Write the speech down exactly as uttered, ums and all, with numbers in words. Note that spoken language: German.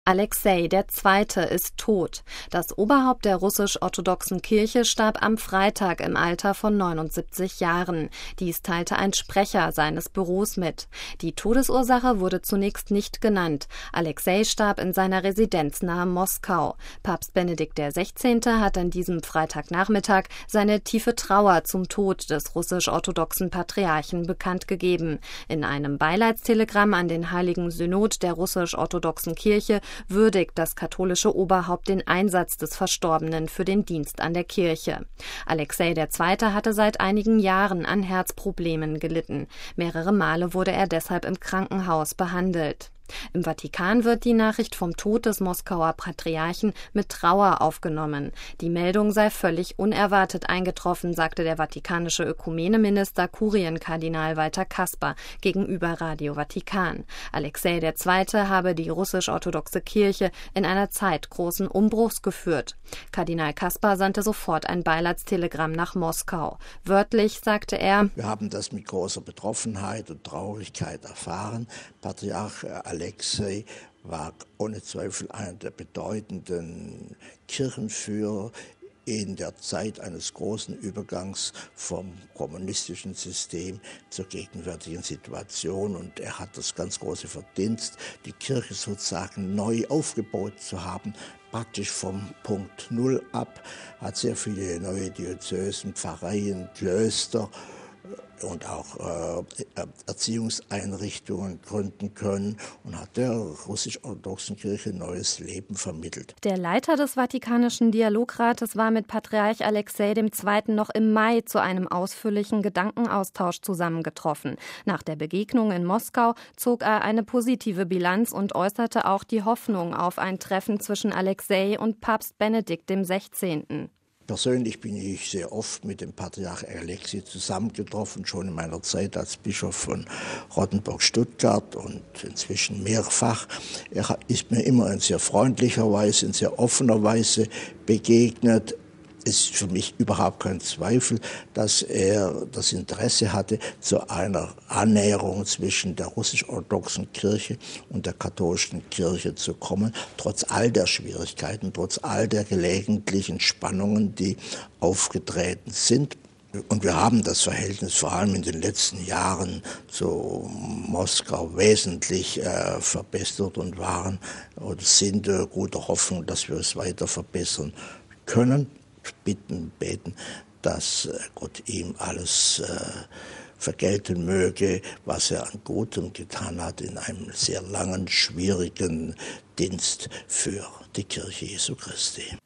Alexei der Zweite ist tot. Das Oberhaupt der russisch-orthodoxen Kirche starb am Freitag im Alter von neunundsiebzig Jahren. Dies teilte ein Sprecher seines Büros mit. Die Todesursache wurde zunächst nicht genannt. Alexei starb in seiner Residenz nahe Moskau. Papst Benedikt der Sechzehnte hat an diesem Freitagnachmittag seine tiefe Trauer zum Tod des russisch-orthodoxen Patriarchen bekannt gegeben. In einem Beileidstelegramm an den Heiligen Synod der russisch-orthodoxen Kirche würdigt das katholische Oberhaupt den Einsatz des Verstorbenen für den Dienst an der Kirche. Alexei der Zweite hatte seit einigen Jahren an Herzproblemen gelitten. Mehrere Male wurde er deshalb im Krankenhaus behandelt. Im Vatikan wird die Nachricht vom Tod des Moskauer Patriarchen mit Trauer aufgenommen. Die Meldung sei völlig unerwartet eingetroffen, sagte der vatikanische Ökumeneminister Kurienkardinal Walter Kasper gegenüber Radio Vatikan. Alexei der Zweite habe die russisch-orthodoxe Kirche in einer Zeit großen Umbruchs geführt. Kardinal Kasper sandte sofort ein Beileidstelegramm nach Moskau. Wörtlich sagte er: Wir haben das mit großer Betroffenheit und Traurigkeit erfahren. Patriarch Alexei war ohne Zweifel einer der bedeutenden Kirchenführer in der Zeit eines großen Übergangs vom kommunistischen System zur gegenwärtigen Situation. Und er hat das ganz große Verdienst, die Kirche sozusagen neu aufgebaut zu haben, praktisch vom Punkt Null ab, hat sehr viele neue Diözesen, Pfarreien, Klöster und auch äh, Erziehungseinrichtungen gründen können und hat der russisch-orthodoxen Kirche neues Leben vermittelt. Der Leiter des Vatikanischen Dialogrates war mit Patriarch Alexei der Zweite noch im Mai zu einem ausführlichen Gedankenaustausch zusammengetroffen. Nach der Begegnung in Moskau zog er eine positive Bilanz und äußerte auch die Hoffnung auf ein Treffen zwischen Alexei und Papst Benedikt der Sechzehnte. Persönlich bin ich sehr oft mit dem Patriarch Alexei zusammengetroffen, schon in meiner Zeit als Bischof von Rottenburg-Stuttgart und inzwischen mehrfach. Er ist mir immer in sehr freundlicher Weise, in sehr offener Weise begegnet. Es ist für mich überhaupt kein Zweifel, dass er das Interesse hatte, zu einer Annäherung zwischen der russisch-orthodoxen Kirche und der katholischen Kirche zu kommen, trotz all der Schwierigkeiten, trotz all der gelegentlichen Spannungen, die aufgetreten sind. Und wir haben das Verhältnis vor allem in den letzten Jahren zu Moskau wesentlich äh, verbessert und waren oder sind äh, guter Hoffnung, dass wir es weiter verbessern können. Bitten, beten, dass Gott ihm alles äh, vergelten möge, was er an Gutem getan hat in einem sehr langen, schwierigen Dienst für die Kirche Jesu Christi.